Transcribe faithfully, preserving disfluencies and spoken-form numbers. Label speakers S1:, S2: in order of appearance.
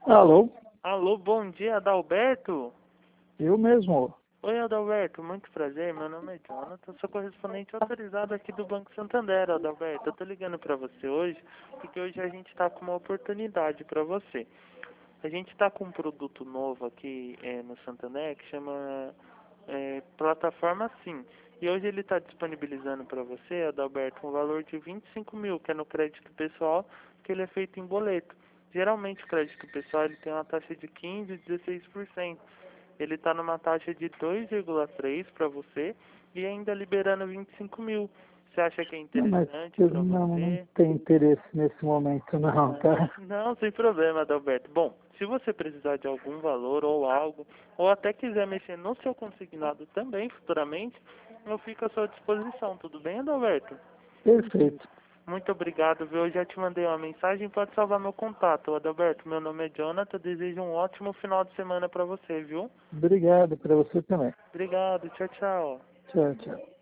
S1: Alô?
S2: Alô, bom dia, Adalberto?
S1: Eu mesmo.
S2: Oi, Adalberto, muito prazer, meu nome é Jonathan, sou correspondente autorizado aqui do Banco Santander, Adalberto. Eu tô ligando pra você hoje, porque hoje a gente tá com uma oportunidade pra você. A gente tá com um produto novo aqui é, no Santander que chama é, Plataforma Sim. E hoje ele está disponibilizando para você, Adalberto, um valor de vinte e cinco mil, que é no crédito pessoal, que ele é feito em boleto. Geralmente o crédito pessoal ele tem uma taxa de quinze por cento e dezesseis por cento. Ele está numa taxa de dois vírgula três por cento para você e ainda liberando vinte e cinco mil. Você acha que é
S1: Não, mas
S2: interessante
S1: eu
S2: para
S1: não, não
S2: você?
S1: tenho interesse nesse momento não,
S2: Ah,
S1: tá?
S2: não, sem problema, Adalberto. Bom, se você precisar de algum valor ou algo, ou até quiser mexer no seu consignado também futuramente, eu fico à sua disposição, tudo bem, Adalberto?
S1: Perfeito.
S2: Muito obrigado, viu? Eu já te mandei uma mensagem, pode salvar meu contato. Adalberto, meu nome é Jonathan, desejo um ótimo final de semana para você, viu?
S1: Obrigado para você também.
S2: Obrigado, tchau, tchau.
S1: Tchau, tchau.